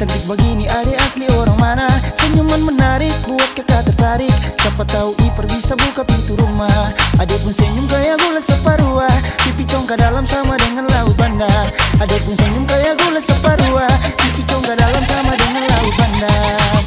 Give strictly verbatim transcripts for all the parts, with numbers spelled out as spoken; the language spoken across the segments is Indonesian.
Cantik begini adek asli orang mana? Senyuman menarik buat kakak tertarik. Siapa tahu Iper bisa buka pintu rumah. Adek pun senyum kayak gula separuh. Pipi congkak dalam sama dengan laut bandar. Adek pun senyum kayak gula separuh. Pipi congkak dalam sama dengan laut bandar.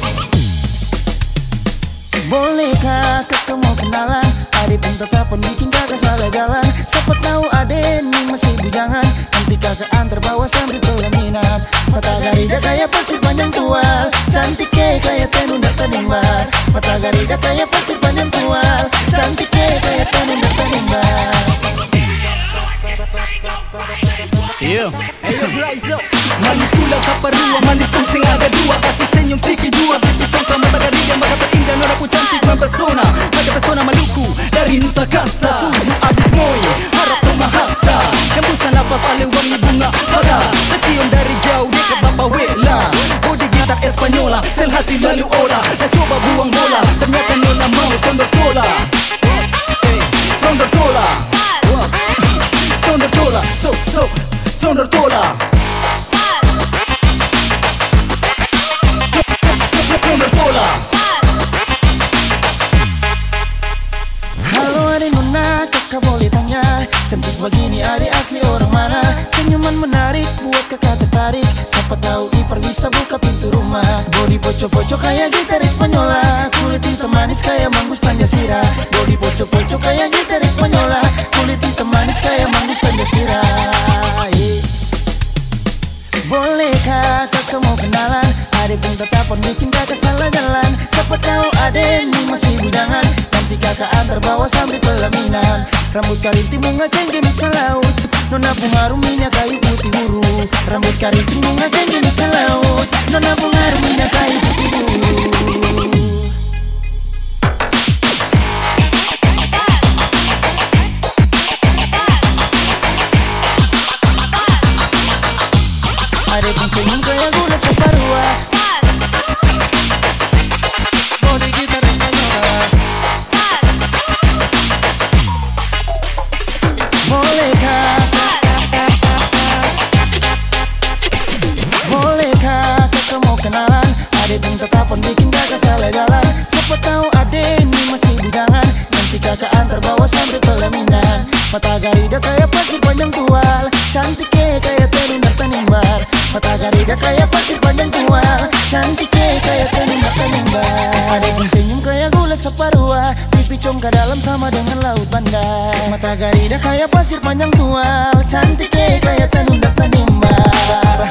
Bolehkah kakak mau kenalan? Adek pun tetapan bikin kakak salah jalan. Siapa tahu adek ini masih bujangan. Nanti kakak antar bawa sambil pelaminan. Mata garida kayak pasir panjang tual. Cantik kayak tenun data nimbar. Mata garida kayak pasir panjang tual. Cantik kayak tenun data nimbar. Iya, ayo Blaizo. Manis pulau saparua, manis pun sing ada dua. Kasih senyum siki jua, pipi congkak mata garida. Maka terindah nona pun cantik mempesona. Pada pesona Maluku, dari Nusa Kasa. Suhu abis moy, harap pemahasa. Hembusan nafas ale wangi bunga pada. Tercium dari jauh dekat Bapa Wela. Bodi gitar Espanyola, sel hati lalu olah. Dah coba buang bola, ternyata nona mau sondor tola. Sondor tola, sondor tola, so so sondor tola. Sondor tola. Halo adek nona, kakak boleh tanya, cantik begini adek asli orang mana? Senyuman menarik buat kakak tertarik. Siapa tahu Iper bisa buka pintu rumah. Body poco-poco kayak gitar Espanyola. Kulit hitam manis kayak manggus Tanjasira. Body poco-poco kayak gitar Espanyola. Kulit hitam manis kayak manggus Tanjasira. Bolehkah kakak mau kenalan? Adek pun tetapan bikin kakak salah jalan. Siapa tahu adek ini masih bujangan. Nanti kakak antar bawa sambil pelaminan. Rambut karinting bunga cengkeh Nusa Laut. Nona bunga harum minyak kayu putih buru. Rambut karinting bunga cengkeh Nusa Laut. Nona bunga harum minyak kayu putih buru. Adek pun senyum kayak gula separuh. Bodi gitar Espanyola. Bolehkah Bolehkah kakak mau kenalan? Adek pun tetapan bikin kakak salah jalan. Siapa tahu adek ini masih bujangan. Nanti kakak antar bawa sambil pelaminan. Mata garida kayak pasir panjang tual. Cantik kayak tenun data nimbar. Mata garida kayak pasir panjang tual. Cantik kayak tenun data nimbar. Adek pun senyum kayak gula separuh. Pipi congkak dalam sama dengan laut bandar. Mata garida kayak pasir panjang tual. Cantik kayak tenun data nimbar.